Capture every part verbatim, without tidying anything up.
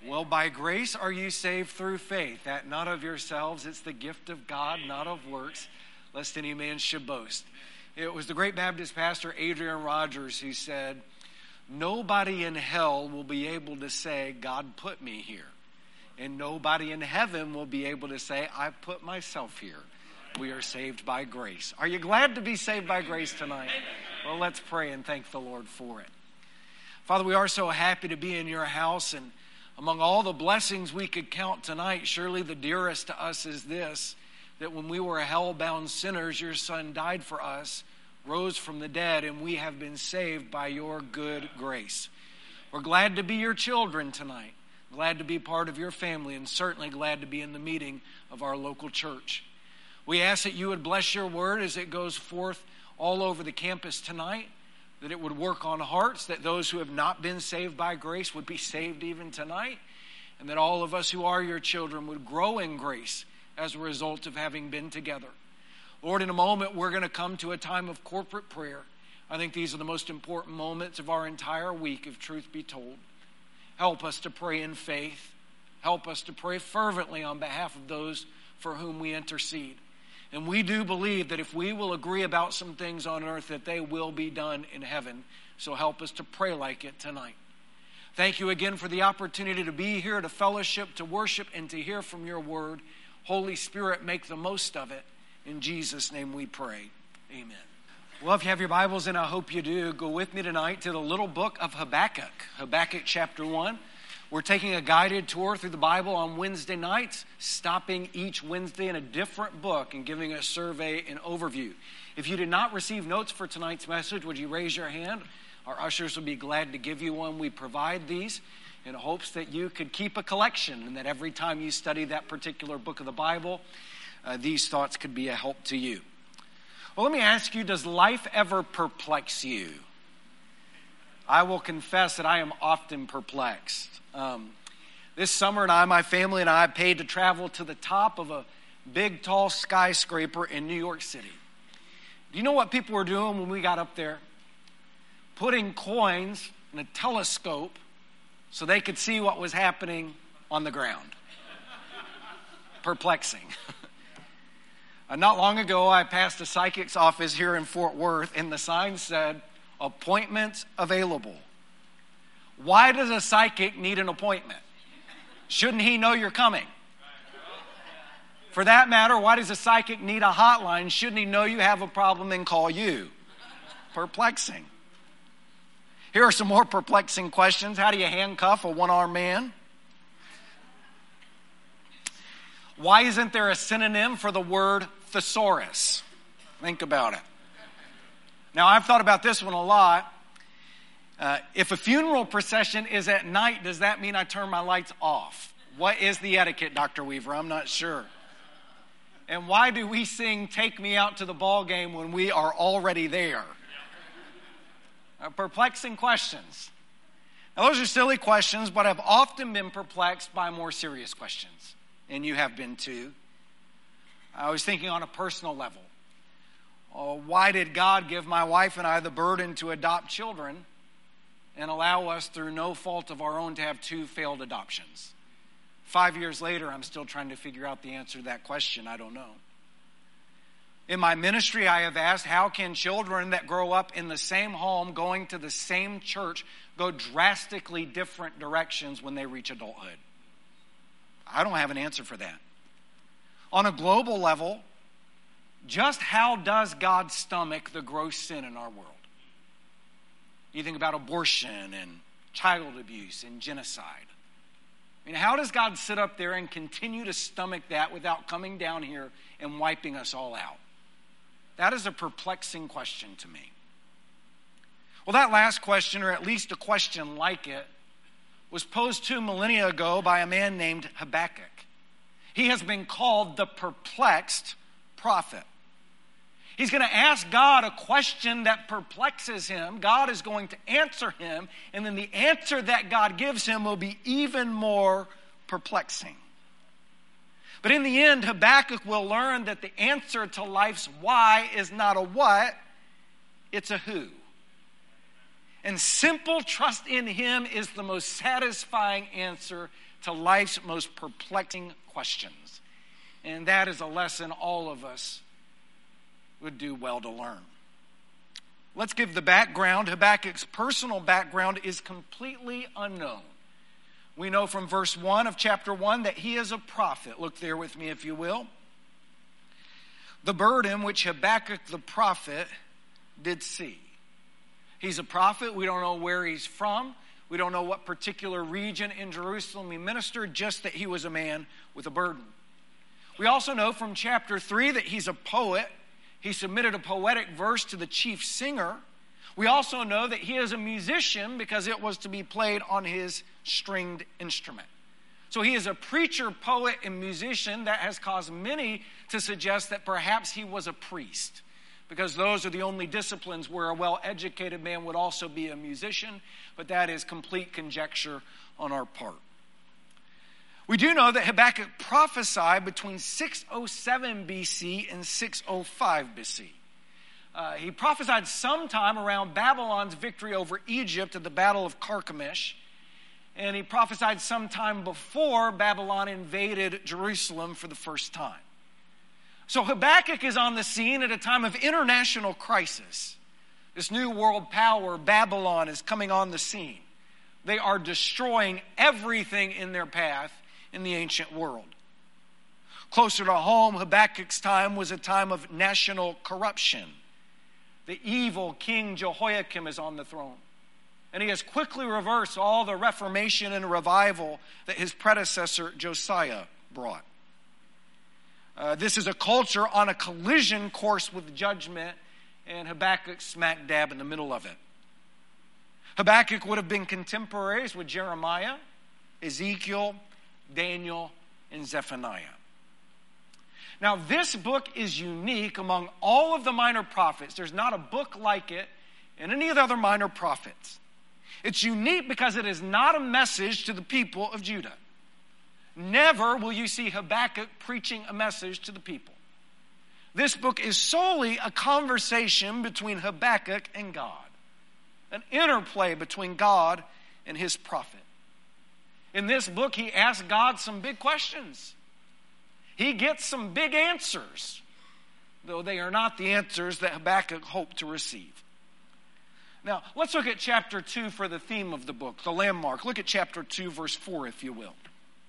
Well, by grace are you saved through faith, that not of yourselves, it's the gift of God, not of works, lest any man should boast. It was the great Baptist pastor Adrian Rogers who said, nobody in hell will be able to say, God put me here. And nobody in heaven will be able to say, I put myself here. We are saved by grace. Are you glad to be saved by grace tonight? Well, let's pray and thank the Lord for it. Father, we are so happy to be in your house, and among all the blessings we could count tonight, surely the dearest to us is this, that when we were hell-bound sinners, your Son died for us, rose from the dead, and we have been saved by your good grace. We're glad to be your children tonight, glad to be part of your family, and certainly glad to be in the meeting of our local church. We ask that you would bless your word as it goes forth all over the campus tonight, that it would work on hearts, that those who have not been saved by grace would be saved even tonight, and that all of us who are your children would grow in grace as a result of having been together. Lord, in a moment, we're going to come to a time of corporate prayer. I think these are the most important moments of our entire week, if truth be told. Help us to pray in faith. Help us to pray fervently on behalf of those for whom we intercede. And we do believe that if we will agree about some things on earth, that they will be done in heaven. So help us to pray like it tonight. Thank you again for the opportunity to be here, to fellowship, to worship, and to hear from your word. Holy Spirit, make the most of it. In Jesus' name we pray. Amen. Well, if you have your Bibles, and I hope you do, go with me tonight to the little book of Habakkuk, Habakkuk chapter one. We're taking a guided tour through the Bible on Wednesday nights, stopping each Wednesday in a different book and giving a survey and overview. If you did not receive notes for tonight's message, would you raise your hand? Our ushers will be glad to give you one. We provide these in hopes that you could keep a collection and that every time you study that particular book of the Bible, uh, these thoughts could be a help to you. Well, let me ask you, does life ever perplex you? I will confess that I am often perplexed. Um, this summer, and I, my family and I paid to travel to the top of a big, tall skyscraper in New York City. Do you know what people were doing when we got up there? Putting coins in a telescope so they could see what was happening on the ground. Perplexing. uh, not long ago, I passed a psychic's office here in Fort Worth, and the sign said, appointments available. Why does a psychic need an appointment? Shouldn't he know you're coming? For that matter, why does a psychic need a hotline? Shouldn't he know you have a problem and call you? Perplexing. Here are some more perplexing questions. How do you handcuff a one-armed man? Why isn't there a synonym for the word thesaurus? Think about it. Now, I've thought about this one a lot. Uh, if a funeral procession is at night, does that mean I turn my lights off? What is the etiquette, Doctor Weaver? I'm not sure. And why do we sing Take Me Out to the Ball Game when we are already there? Uh, perplexing questions. Now, those are silly questions, but I've often been perplexed by more serious questions. And you have been too. I was thinking on a personal level. Oh, why did God give my wife and I the burden to adopt children and allow us through no fault of our own to have two failed adoptions? Five years later, I'm still trying to figure out the answer to that question. I don't know. In my ministry, I have asked, how can children that grow up in the same home, going to the same church, go drastically different directions when they reach adulthood? I don't have an answer for that. On a global level, just how does God stomach the gross sin in our world? You think about abortion and child abuse and genocide. I mean, how does God sit up there and continue to stomach that without coming down here and wiping us all out? That is a perplexing question to me. Well, that last question, or at least a question like it, was posed two millennia ago by a man named Habakkuk. He has been called the perplexed prophet. He's going to ask God a question that perplexes him. God is going to answer him, and then the answer that God gives him will be even more perplexing. But in the end, Habakkuk will learn that the answer to life's why is not a what, it's a who. And simple trust in him is the most satisfying answer to life's most perplexing questions. And that is a lesson all of us would do well to learn. Let's give the background. Habakkuk's personal background is completely unknown. We know from verse one of chapter one that he is a prophet. Look there with me if you will. The burden which Habakkuk the prophet did see. He's a prophet. We don't know where he's from. We don't know what particular region in Jerusalem he ministered, just that he was a man with a burden. We also know from chapter three that he's a poet. He submitted a poetic verse to the chief singer. We also know that he is a musician because it was to be played on his stringed instrument. So he is a preacher, poet, and musician. That has caused many to suggest that perhaps he was a priest, because those are the only disciplines where a well-educated man would also be a musician, but that is complete conjecture on our part. We do know that Habakkuk prophesied between six oh seven B C and six oh five B C. Uh, he prophesied sometime around Babylon's victory over Egypt at the Battle of Carchemish, and he prophesied sometime before Babylon invaded Jerusalem for the first time. So Habakkuk is on the scene at a time of international crisis. This new world power, Babylon, is coming on the scene. They are destroying everything in their path in the ancient world. Closer to home, Habakkuk's time was a time of national corruption. The evil King Jehoiakim is on the throne, and he has quickly reversed all the reformation and revival that his predecessor Josiah brought. Uh, this is a culture on a collision course with judgment, and Habakkuk smack dab in the middle of it. Habakkuk would have been contemporaries with Jeremiah, Ezekiel, Daniel, and Zephaniah. Now, this book is unique among all of the minor prophets. There's not a book like it in any of the other minor prophets. It's unique because it is not a message to the people of Judah. Never will you see Habakkuk preaching a message to the people. This book is solely a conversation between Habakkuk and God, an interplay between God and his prophet. In this book, he asks God some big questions. He gets some big answers, though they are not the answers that Habakkuk hoped to receive. Now, let's look at chapter two for the theme of the book, the landmark. Look at chapter two, verse four, if you will.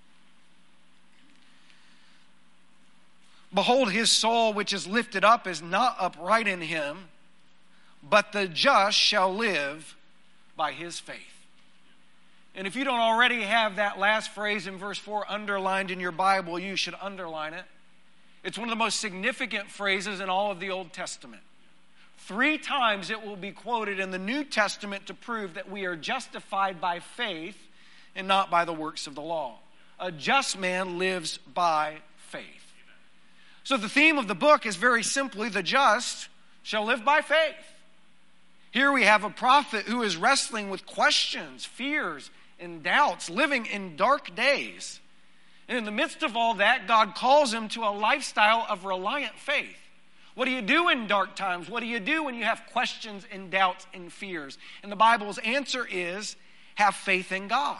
Behold, his soul which is lifted up is not upright in him, but the just shall live by his faith. And if you don't already have that last phrase in verse four underlined in your Bible, you should underline it. It's one of the most significant phrases in all of the Old Testament. Three times it will be quoted in the New Testament to prove that we are justified by faith and not by the works of the law. A just man lives by faith. So the theme of the book is very simply, the just shall live by faith. Here we have a prophet who is wrestling with questions, fears, and doubts, living in dark days. And in the midst of all that, God calls him to a lifestyle of reliant faith. What do you do in dark times? What do you do when you have questions and doubts and fears? And the Bible's answer is, have faith in God.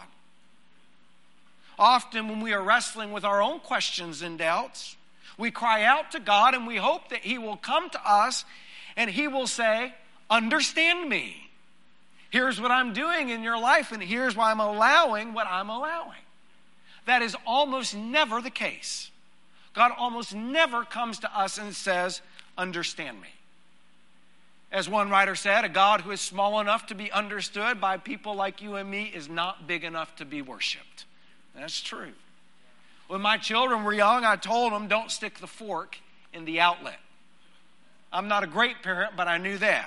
Often when we are wrestling with our own questions and doubts, we cry out to God and we hope that he will come to us and he will say, understand me. Here's what I'm doing in your life, and here's why I'm allowing what I'm allowing. That is almost never the case. God almost never comes to us and says, understand me. As one writer said, a God who is small enough to be understood by people like you and me is not big enough to be worshiped. That's true. When my children were young, I told them, don't stick the fork in the outlet. I'm not a great parent, but I knew that.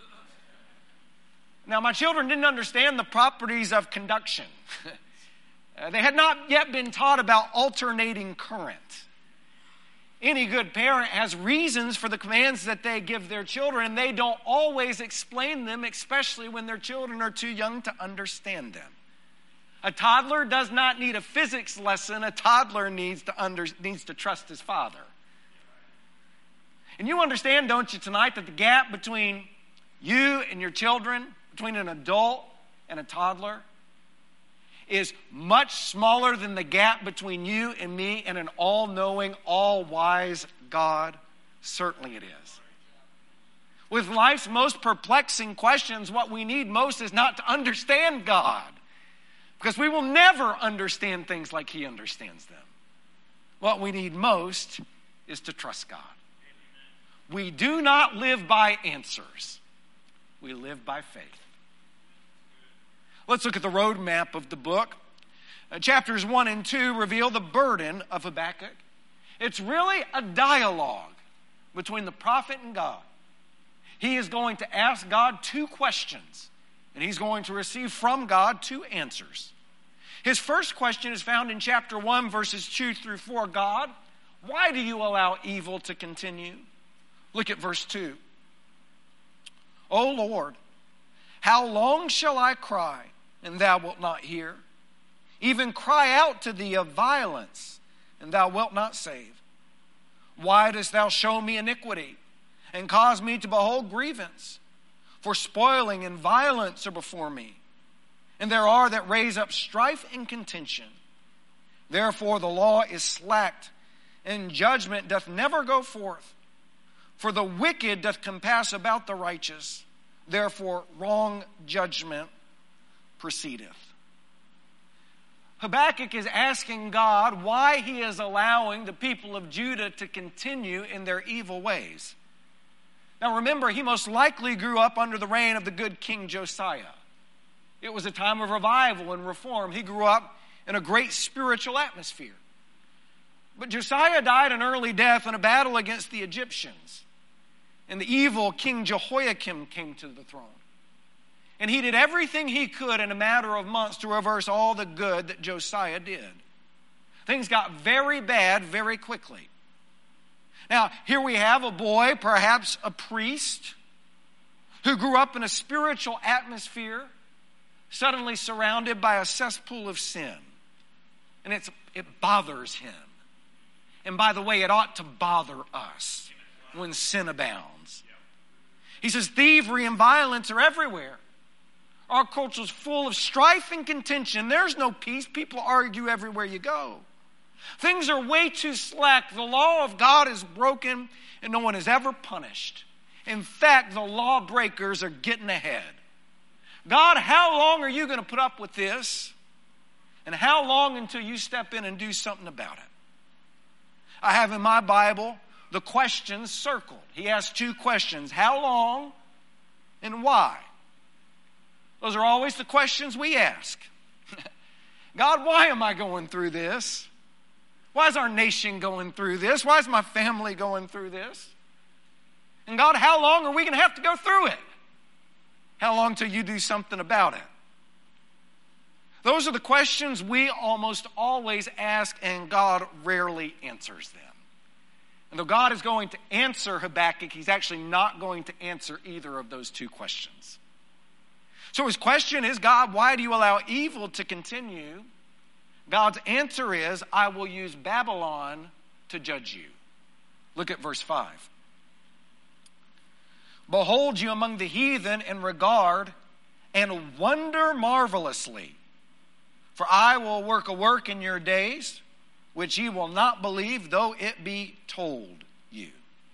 Now, my children didn't understand the properties of conduction. uh, they had not yet been taught about alternating current. Any good parent has reasons for the commands that they give their children, and they don't always explain them, especially when their children are too young to understand them. A toddler does not need a physics lesson. A toddler needs to under, needs to trust his father. And you understand, don't you, tonight, that the gap between you and your children between an adult and a toddler is much smaller than the gap between you and me and an all-knowing, all-wise God? Certainly it is. With life's most perplexing questions, what we need most is not to understand God, because we will never understand things like He understands them. What we need most is to trust God. We do not live by answers. We live by faith. Let's look at the roadmap of the book. Uh, chapters one and two reveal the burden of Habakkuk. It's really a dialogue between the prophet and God. He is going to ask God two questions, and he's going to receive from God two answers. His first question is found in chapter one, verses two through four. God, why do you allow evil to continue? Look at verse two. O Lord, how long shall I cry, and thou wilt not hear? Even cry out to thee of violence, and thou wilt not save. Why dost thou show me iniquity, and cause me to behold grievance? For spoiling and violence are before me, and there are that raise up strife and contention. Therefore the law is slacked, and judgment doth never go forth. For the wicked doth compass about the righteous, therefore wrong judgment proceedeth. Habakkuk is asking God why he is allowing the people of Judah to continue in their evil ways. Now remember, he most likely grew up under the reign of the good King Josiah. It was a time of revival and reform. He grew up in a great spiritual atmosphere. But Josiah died an early death in a battle against the Egyptians. And the evil King Jehoiakim came to the throne. And he did everything he could in a matter of months to reverse all the good that Josiah did. Things got very bad very quickly. Now, here we have a boy, perhaps a priest, who grew up in a spiritual atmosphere, suddenly surrounded by a cesspool of sin. And it's, it bothers him. And by the way, it ought to bother us when sin abounds. He says thievery and violence are everywhere. Our culture is full of strife and contention. There's no peace. People argue everywhere you go. Things are way too slack. The law of God is broken, and no one is ever punished. In fact, the lawbreakers are getting ahead. God, how long are you going to put up with this? And how long until you step in and do something about it? I have in my Bible the questions circled. He asked two questions: how long and why? Those are always the questions we ask. God, why am I going through this? Why is our nation going through this? Why is my family going through this? And God, how long are we going to have to go through it? How long till you do something about it? Those are the questions we almost always ask, and God rarely answers them. And though God is going to answer Habakkuk, he's actually not going to answer either of those two questions. So his question is, God, why do you allow evil to continue? God's answer is, I will use Babylon to judge you. Look at verse five. Behold you among the heathen in regard and wonder marvelously. For I will work a work in your days, which ye will not believe, though it be told you.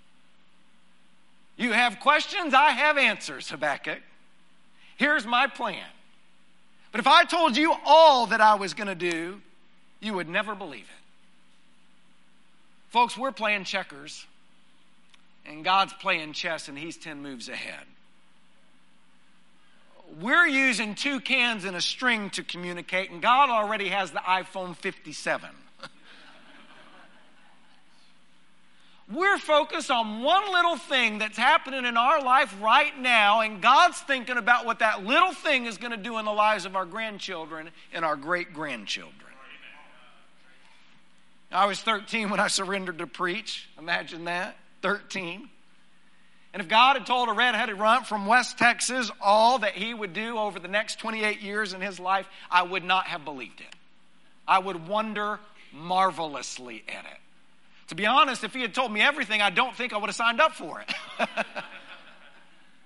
You have questions, I have answers, Habakkuk. Here's my plan. But if I told you all that I was going to do, you would never believe it. Folks, we're playing checkers, and God's playing chess, and he's ten moves ahead. We're using two cans and a string to communicate, and God already has the iPhone fifty-seven. We're focused on one little thing that's happening in our life right now, and God's thinking about what that little thing is going to do in the lives of our grandchildren and our great-grandchildren. I was thirteen when I surrendered to preach. Imagine that, thirteen. And if God had told a red-headed runt from West Texas all that he would do over the next twenty-eight years in his life, I would not have believed it. I would wonder marvelously at it. To be honest, if he had told me everything, I don't think I would have signed up for it.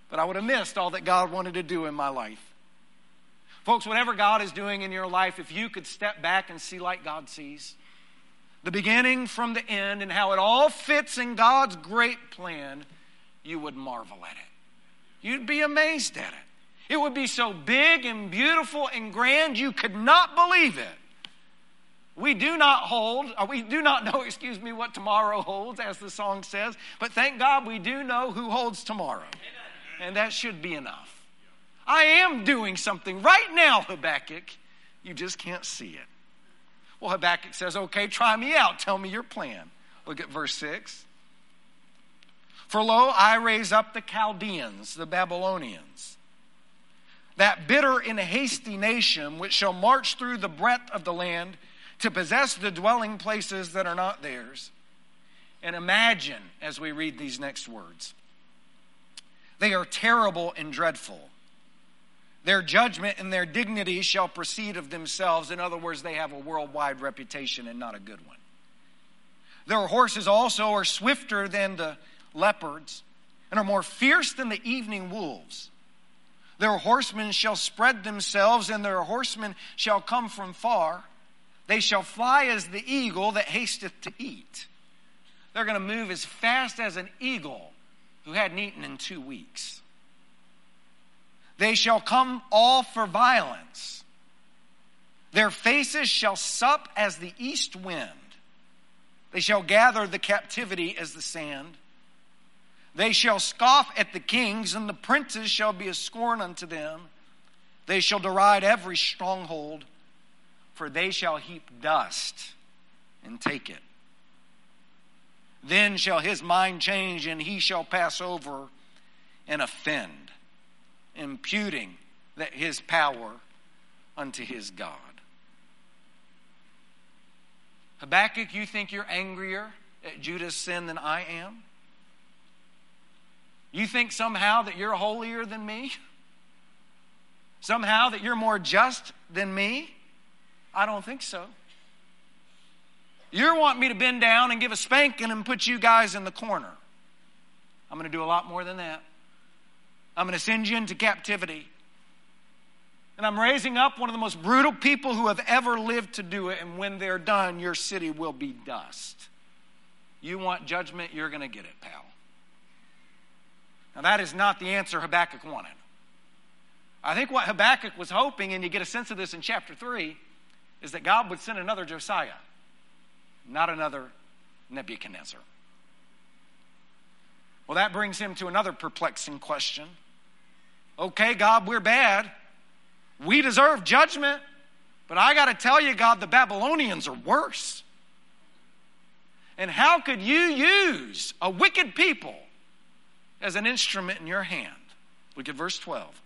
but I would have missed all that God wanted to do in my life. Folks, whatever God is doing in your life, if you could step back and see like God sees, the beginning from the end and how it all fits in God's great plan, you would marvel at it. You'd be amazed at it. It would be so big and beautiful and grand you could not believe it. We do not hold, or we do not know, excuse me, what tomorrow holds, as the song says, but thank God we do know who holds tomorrow. And that should be enough. I am doing something right now, Habakkuk. You just can't see it. Well, Habakkuk says, okay, try me out. Tell me your plan. Look at verse six. For lo, I raise up the Chaldeans, the Babylonians, that bitter and hasty nation which shall march through the breadth of the land to possess the dwelling places that are not theirs. And imagine as we read these next words. They are terrible and dreadful. Their judgment and their dignity shall proceed of themselves. In other words, they have a worldwide reputation and not a good one. Their horses also are swifter than the leopards and are more fierce than the evening wolves. Their horsemen shall spread themselves, and their horsemen shall come from far. They shall fly as the eagle that hasteth to eat. They're going to move as fast as an eagle who hadn't eaten in two weeks. They shall come all for violence. Their faces shall sup as the east wind. They shall gather the captivity as the sand. They shall scoff at the kings, and the princes shall be a scorn unto them. They shall deride every stronghold, for they shall heap dust and take it. Then shall his mind change, and he shall pass over and offend, imputing that his power unto his God. Habakkuk, you think you're angrier at Judah's sin than I am? You think somehow that you're holier than me? Somehow that you're more just than me? I don't think so. You want me to bend down and give a spanking and put you guys in the corner. I'm going to do a lot more than that. I'm going to send you into captivity. And I'm raising up one of the most brutal people who have ever lived to do it. And when they're done, your city will be dust. You want judgment, you're going to get it, pal. Now that is not the answer Habakkuk wanted. I think what Habakkuk was hoping, and you get a sense of this in chapter three, is that God would send another Josiah, not another Nebuchadnezzar. Well, that brings him to another perplexing question. Okay, God, we're bad. We deserve judgment. But I got to tell you, God, the Babylonians are worse. And how could you use a wicked people as an instrument in your hand? Look at verse twelve.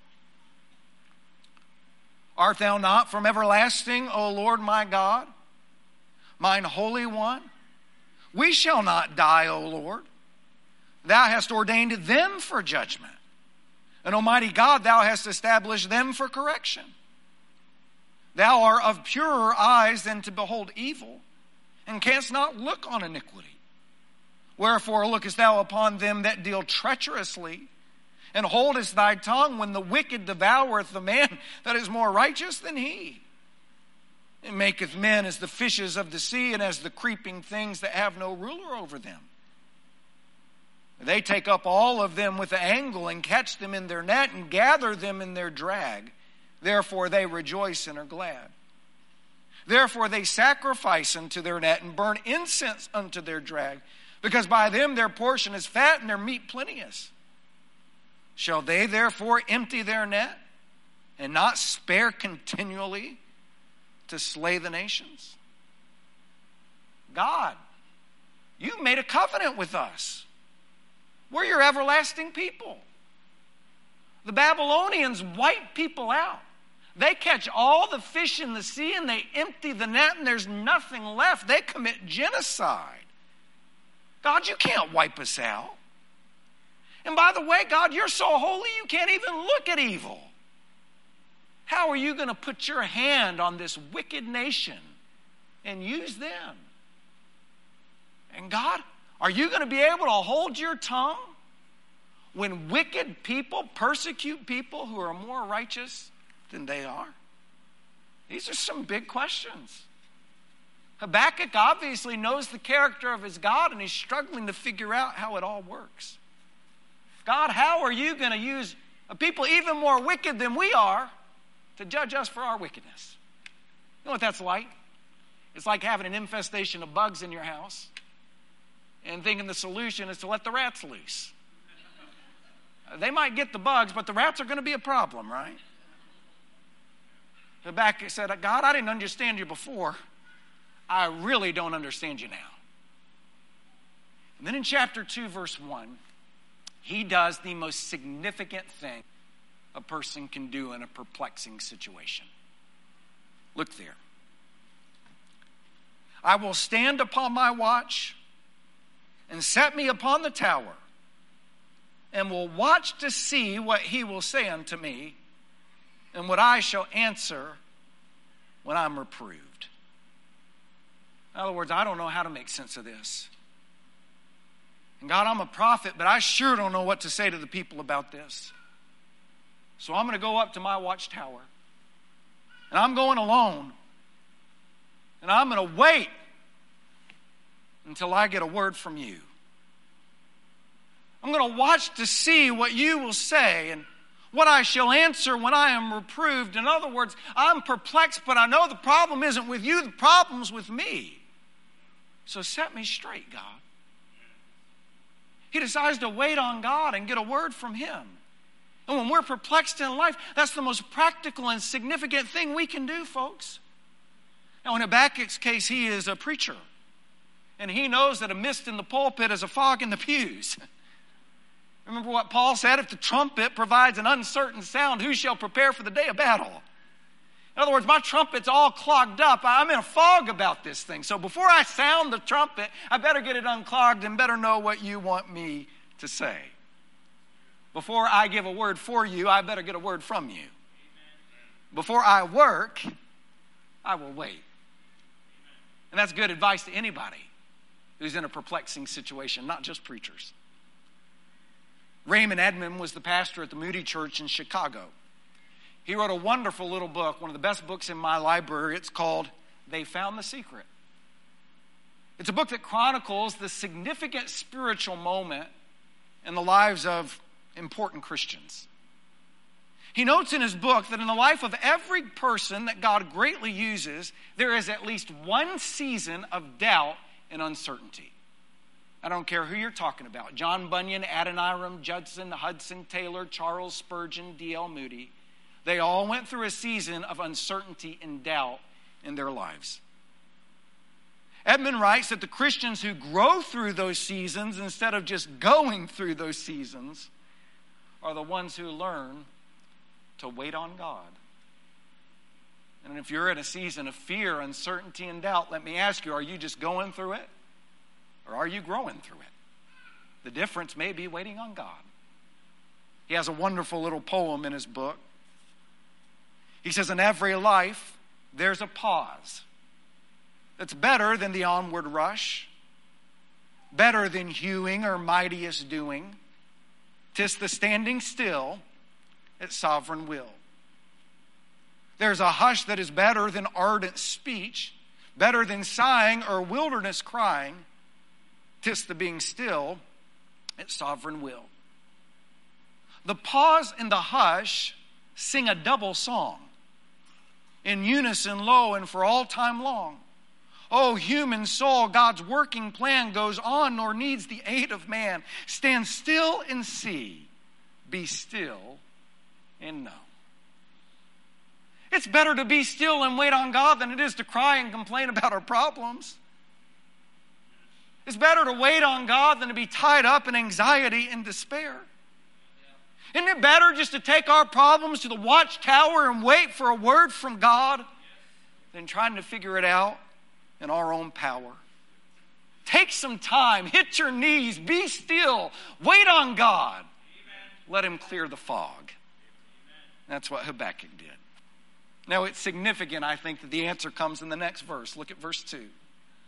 Art thou not from everlasting, O Lord my God, mine Holy One? We shall not die, O Lord. Thou hast ordained them for judgment. And Almighty God, thou hast established them for correction. Thou art of purer eyes than to behold evil, and canst not look on iniquity. Wherefore lookest thou upon them that deal treacherously, and holdest thy tongue when the wicked devoureth the man that is more righteous than he? It maketh men as the fishes of the sea, and as the creeping things that have no ruler over them. They take up all of them with the angle, and catch them in their net, and gather them in their drag. Therefore they rejoice and are glad. Therefore they sacrifice unto their net, and burn incense unto their drag, because by them their portion is fat, and their meat plenteous. Shall they therefore empty their net, and not spare continually to slay the nations? God, you made a covenant with us. We're your everlasting people. The Babylonians wipe people out. They catch all the fish in the sea and they empty the net and there's nothing left. They commit genocide. God, you can't wipe us out. And by the way, God, you're so holy you can't even look at evil. How are you going to put your hand on this wicked nation and use them? And God, are you going to be able to hold your tongue when wicked people persecute people who are more righteous than they are? These are some big questions. Habakkuk obviously knows the character of his God, and he's struggling to figure out how it all works. God, how are you going to use a people even more wicked than we are to judge us for our wickedness? You know what that's like? It's like having an infestation of bugs in your house and thinking the solution is to let the rats loose. They might get the bugs, but the rats are going to be a problem, right? Habakkuk said, God, I didn't understand you before. I really don't understand you now. And then in chapter two, verse one, he does the most significant thing a person can do in a perplexing situation. Look there. I will stand upon my watch and set me upon the tower, and will watch to see what he will say unto me, and what I shall answer when I'm reproved. In other words, I don't know how to make sense of this. And God, I'm a prophet, but I sure don't know what to say to the people about this. So I'm going to go up to my watchtower, and I'm going alone, and I'm going to wait until I get a word from you. I'm going to watch to see what you will say and what I shall answer when I am reproved. In other words, I'm perplexed, but I know the problem isn't with you, the problem's with me. So set me straight, God. He decides to wait on God and get a word from him. And when we're perplexed in life, that's the most practical and significant thing we can do, folks. Now, in Habakkuk's case, he is a preacher. And he knows that a mist in the pulpit is a fog in the pews. Remember what Paul said? If the trumpet provides an uncertain sound, who shall prepare for the day of battle? In other words, my trumpet's all clogged up. I'm in a fog about this thing. So before I sound the trumpet, I better get it unclogged and better know what you want me to say. Before I give a word for you, I better get a word from you. Before I work, I will wait. And that's good advice to anybody who's in a perplexing situation, not just preachers. Raymond Edmond was the pastor at the Moody Church in Chicago. He wrote a wonderful little book, one of the best books in my library. It's called They Found the Secret. It's a book that chronicles the significant spiritual moment in the lives of important Christians. He notes in his book that in the life of every person that God greatly uses, there is at least one season of doubt and uncertainty. I don't care who you're talking about. John Bunyan, Adoniram Judson, Hudson Taylor, Charles Spurgeon, D L Moody. They all went through a season of uncertainty and doubt in their lives. Edmund writes that the Christians who grow through those seasons instead of just going through those seasons are the ones who learn to wait on God. And if you're in a season of fear, uncertainty, and doubt, let me ask you, are you just going through it? Or are you growing through it? The difference may be waiting on God. He has a wonderful little poem in his book. He says, in every life, there's a pause that's better than the onward rush, better than hewing or mightiest doing. 'Tis the standing still at sovereign will. There's a hush that is better than ardent speech, better than sighing or wilderness crying. 'Tis the being still at sovereign will. The pause and the hush sing a double song, in unison low and for all time long. O human soul, God's working plan goes on, nor needs the aid of man. Stand still and see, be still and know. It's better to be still and wait on God than it is to cry and complain about our problems. It's better to wait on God than to be tied up in anxiety and despair. Isn't it better just to take our problems to the watchtower and wait for a word from God than trying to figure it out in our own power? Take some time, hit your knees, be still, wait on God. Amen. Let him clear the fog. Amen. That's what Habakkuk did. Now it's significant, I think, that the answer comes in the next verse. Look at verse two.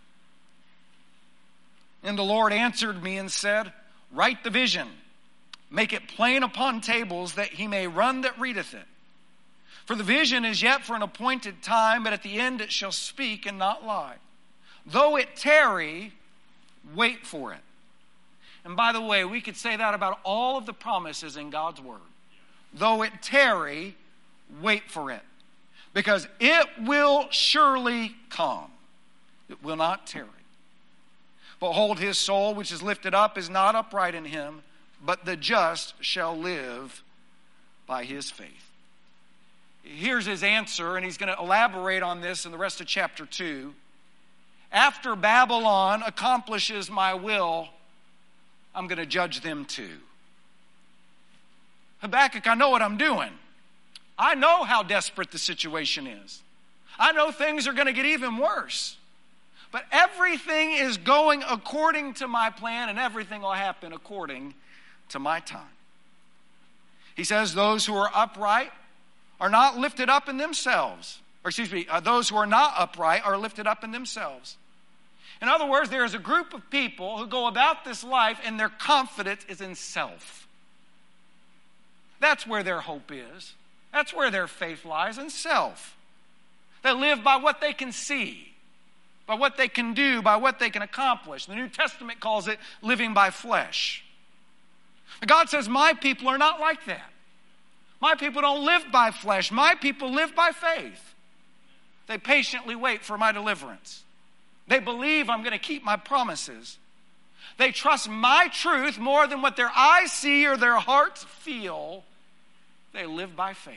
And the Lord answered me and said, write the vision, make it plain upon tables, that he may run that readeth it. For the vision is yet for an appointed time, but at the end it shall speak and not lie. Though it tarry, wait for it. And by the way, we could say that about all of the promises in God's word. Though it tarry, wait for it. Because it will surely come. It will not tarry. Behold, his soul which is lifted up is not upright in him, but the just shall live by his faith. Here's his answer, and he's going to elaborate on this in the rest of chapter two. After Babylon accomplishes my will, I'm going to judge them too. Habakkuk, I know what I'm doing. I know how desperate the situation is. I know things are going to get even worse. But everything is going according to my plan, and everything will happen according to my time. He says those who are upright are not lifted up in themselves. Or excuse me, uh, those who are not upright are lifted up in themselves. In other words, there is a group of people who go about this life and their confidence is in self. That's where their hope is. That's where their faith lies, in self. They live by what they can see, by what they can do, by what they can accomplish. The New Testament calls it living by flesh. And God says, my people are not like that. My people don't live by flesh. My people live by faith. They patiently wait for my deliverance. They believe I'm going to keep my promises. They trust my truth more than what their eyes see or their hearts feel. They live by faith.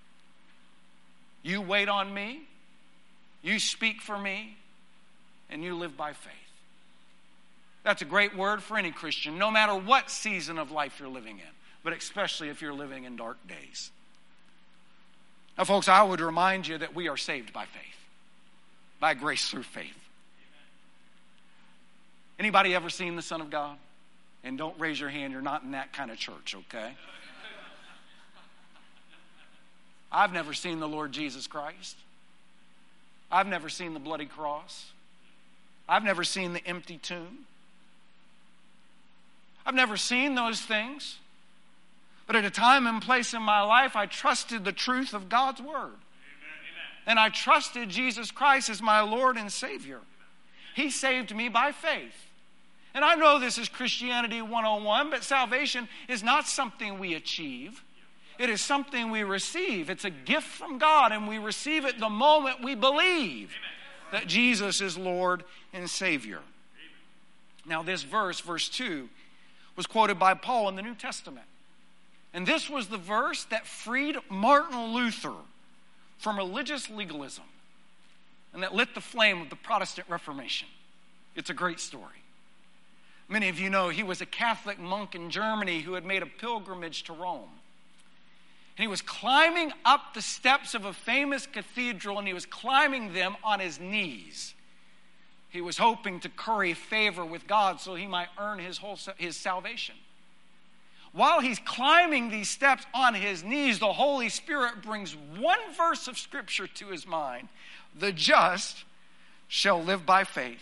You wait on me, you speak for me, and you live by faith. That's a great word for any Christian, no matter what season of life you're living in, but especially if you're living in dark days. Now, folks, I would remind you that we are saved by faith, by grace through faith. Anybody ever seen the Son of God? And don't raise your hand, you're not in that kind of church, okay? I've never seen the Lord Jesus Christ. I've never seen the bloody cross. I've never seen the empty tomb. I've never seen those things. But at a time and place in my life, I trusted the truth of God's word. Amen. And I trusted Jesus Christ as my Lord and Savior. He saved me by faith. And I know this is Christianity one oh one, but salvation is not something we achieve. It is something we receive. It's a gift from God, and we receive it the moment we believe that Jesus is Lord and Savior. Now, this verse, verse two, was quoted by Paul in the New Testament. And this was the verse that freed Martin Luther from religious legalism and that lit the flame of the Protestant Reformation. It's a great story. Many of you know he was a Catholic monk in Germany who had made a pilgrimage to Rome. And he was climbing up the steps of a famous cathedral, and he was climbing them on his knees. He was hoping to curry favor with God so he might earn his whole his salvation. While he's climbing these steps on his knees, the Holy Spirit brings one verse of Scripture to his mind. The just shall live by faith.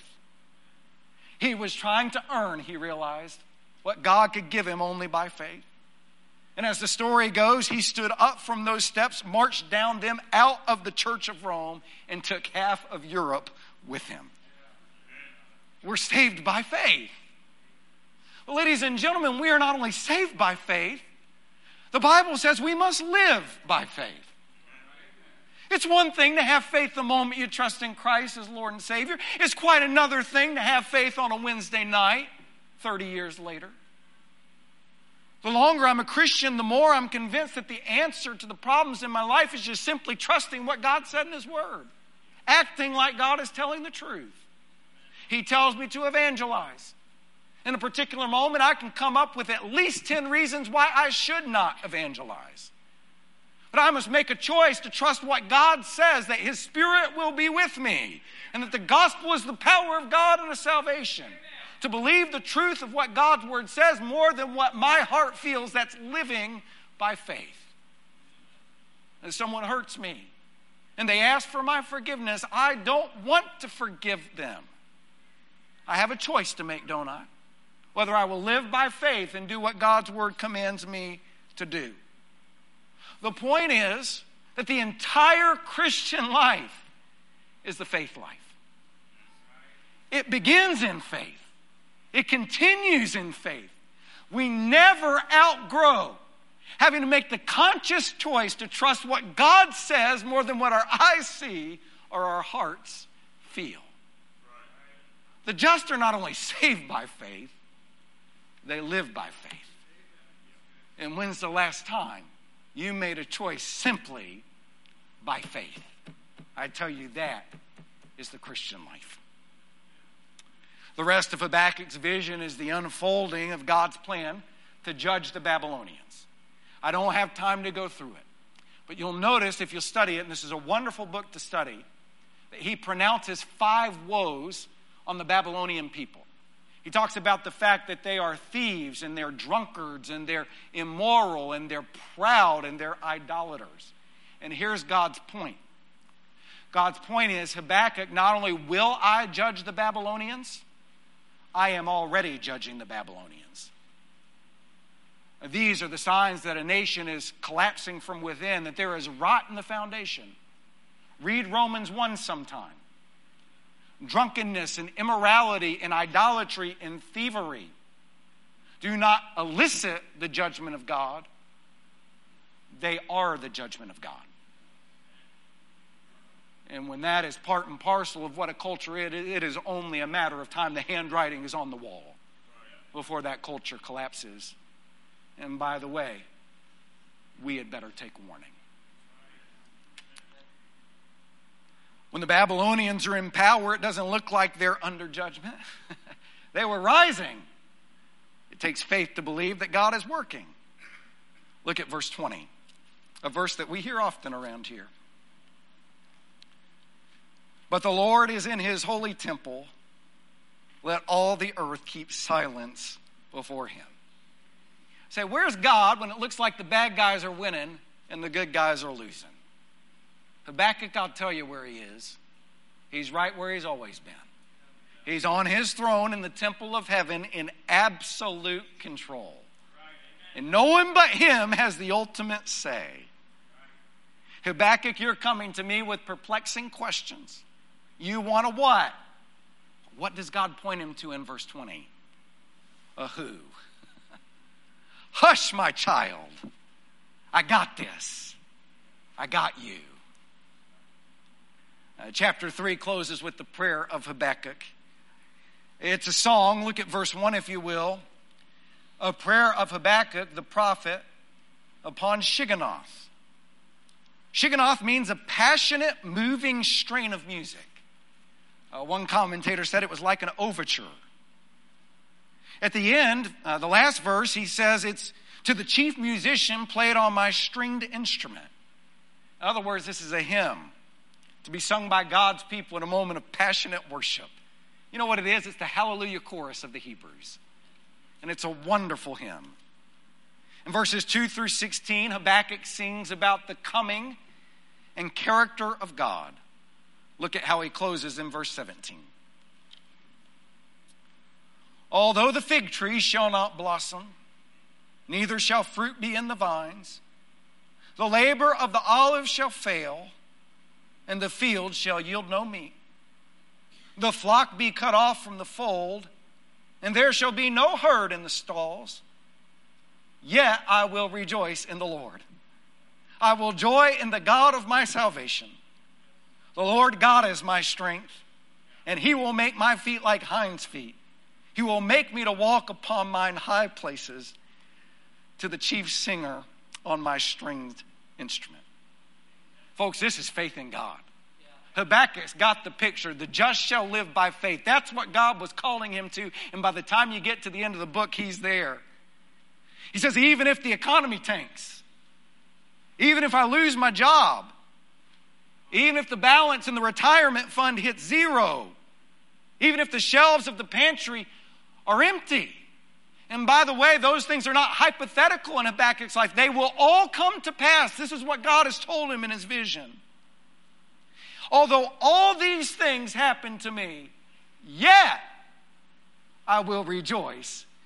He was trying to earn, he realized, what God could give him only by faith. And as the story goes, he stood up from those steps, marched down them out of the Church of Rome, and took half of Europe with him. We're saved by faith. Well, ladies and gentlemen, we are not only saved by faith, the Bible says we must live by faith. It's one thing to have faith the moment you trust in Christ as Lord and Savior. It's quite another thing to have faith on a Wednesday night, thirty years later. The longer I'm a Christian, the more I'm convinced that the answer to the problems in my life is just simply trusting what God said in His Word. Acting like God is telling the truth. He tells me to evangelize. In a particular moment, I can come up with at least ten reasons why I should not evangelize. But I must make a choice to trust what God says, that His Spirit will be with me, and that the gospel is the power of God unto salvation. To believe the truth of what God's Word says more than what my heart feels, that's living by faith. If someone hurts me and they ask for my forgiveness, I don't want to forgive them. I have a choice to make, don't I? whether I will live by faith and do what God's word commands me to do. The point is that the entire Christian life is the faith life. It begins in faith. It continues in faith. We never outgrow having to make the conscious choice to trust what God says more than what our eyes see or our hearts feel. The just are not only saved by faith, they live by faith. And when's the last time you made a choice simply by faith? I tell you, that is the Christian life. The rest of Habakkuk's vision is the unfolding of God's plan to judge the Babylonians. I don't have time to go through it, but you'll notice if you'll study it, and this is a wonderful book to study, that he pronounces five woes on the Babylonian people. He talks about the fact that they are thieves and they're drunkards and they're immoral and they're proud and they're idolaters. And here's God's point. God's point is, Habakkuk, not only will I judge the Babylonians, I am already judging the Babylonians. These are the signs that a nation is collapsing from within, that there is rot in the foundation. Read Romans one sometime. Drunkenness and immorality and idolatry and thievery do not elicit the judgment of God. They are the judgment of God. And when that is part and parcel of what a culture is, it is only a matter of time. The handwriting is on the wall before that culture collapses. And by the way, we had better take warning. When the Babylonians are in power, it doesn't look like they're under judgment. They were rising. It takes faith to believe that God is working. Look at verse twenty, a verse that we hear often around here. But the Lord is in his holy temple. Let all the earth keep silence before him. Say, where's God when it looks like the bad guys are winning and the good guys are losing? Habakkuk, I'll tell you where he is. He's right where he's always been. He's on his throne in the temple of heaven in absolute control. And no one but him has the ultimate say. Habakkuk, you're coming to me with perplexing questions. You want a what? What does God point him to in verse twenty? A who? Hush, my child. I got this. I got you. Uh, chapter three closes with the prayer of Habakkuk. It's a song. Look at verse one, if you will. A prayer of Habakkuk, the prophet, upon Shigionoth. Shigionoth means a passionate, moving strain of music. Uh, one commentator said it was like an overture. At the end, uh, the last verse, he says it's to the chief musician played on my stringed instrument. In other words, this is a hymn to be sung by God's people in a moment of passionate worship. You know what it is? It's the Hallelujah chorus of the Hebrews. And it's a wonderful hymn. In verses two through sixteen, Habakkuk sings about the coming and character of God. Look at how he closes in verse seventeen. Although the fig tree shall not blossom, neither shall fruit be in the vines, the labor of the olive shall fail, and the field shall yield no meat. The flock be cut off from the fold, and there shall be no herd in the stalls. Yet I will rejoice in the Lord. I will joy in the God of my salvation. The Lord God is my strength, and he will make my feet like hinds' feet. He will make me to walk upon mine high places, to the chief singer on my stringed instrument. Folks, this is faith in God. Habakkuk's got the picture. The just shall live by faith. That's what God was calling him to. And by the time you get to the end of the book, he's there. He says, even if the economy tanks, even if I lose my job, even if the balance in the retirement fund hits zero, even if the shelves of the pantry are empty. And by the way, those things are not hypothetical in Habakkuk's life. They will all come to pass. This is what God has told him in his vision. Although all these things happen to me, yet I will rejoice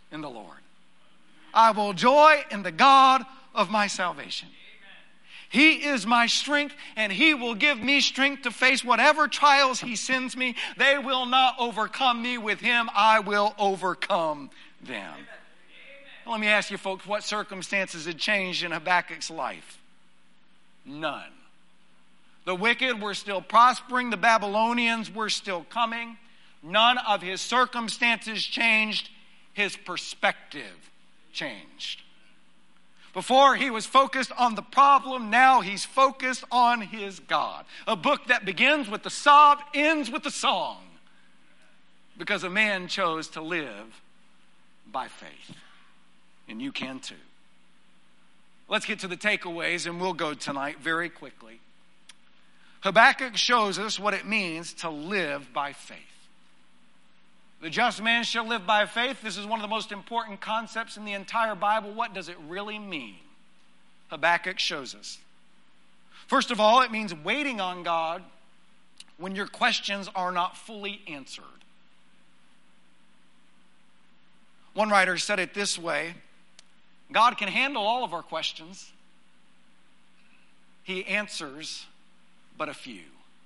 in the Lord. I will joy in the God of my salvation. He is my strength, and He will give me strength to face whatever trials He sends me. They will not overcome me. With Him, I will overcome them. Let me ask you folks, what circumstances had changed in Habakkuk's life? None. The wicked were still prospering. The Babylonians were still coming. None of his circumstances changed. His perspective changed. Before he was focused on the problem, now he's focused on his God. A book that begins with the sob, ends with the song. Because a man chose to live by faith. And you can too. Let's get to the takeaways, and we'll go tonight very quickly. Habakkuk shows us what it means to live by faith. The just man shall live by faith. This is one of the most important concepts in the entire Bible. What does it really mean? Habakkuk shows us. First of all, it means waiting on God when your questions are not fully answered. One writer said it this way: God can handle all of our questions. He answers but a few.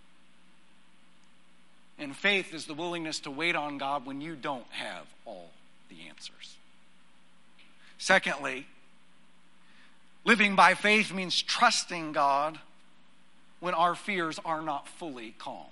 And faith is the willingness to wait on God when you don't have all the answers. Secondly, living by faith means trusting God when our fears are not fully calmed.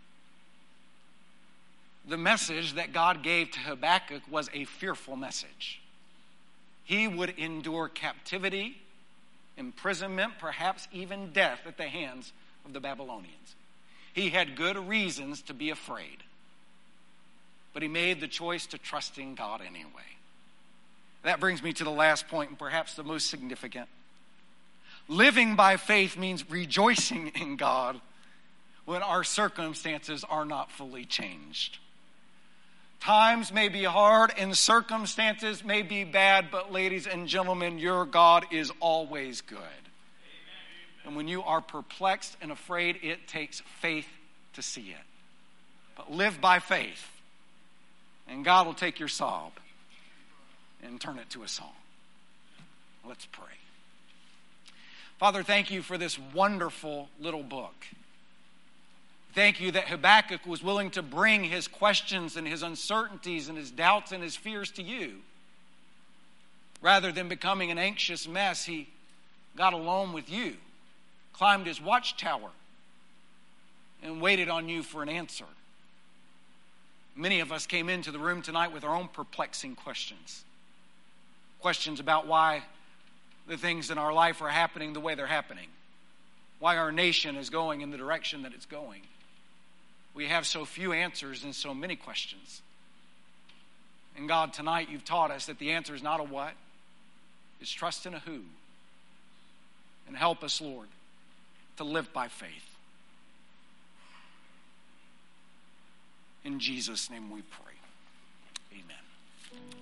The message that God gave to Habakkuk was a fearful message. He would endure captivity, imprisonment, perhaps even death at the hands of the Babylonians. He had good reasons to be afraid. But he made the choice to trust in God anyway. That brings me to the last point, and perhaps the most significant. Living by faith means rejoicing in God when our circumstances are not fully changed. Times may be hard and circumstances may be bad, but ladies and gentlemen, your God is always good. And when you are perplexed and afraid, it takes faith to see it. But live by faith, and God will take your sob and turn it to a song. Let's pray. Father, thank you for this wonderful little book. Thank you that Habakkuk was willing to bring his questions and his uncertainties and his doubts and his fears to you. Rather than becoming an anxious mess, he got alone with you, climbed his watchtower, and waited on you for an answer. Many of us came into the room tonight with our own perplexing questions. Questions about why the things in our life are happening the way they're happening. Why our nation is going in the direction that it's going. We have so few answers and so many questions. And God, tonight you've taught us that the answer is not a what, it's trust in a who. And help us, Lord, to live by faith. In Jesus' name we pray. Amen.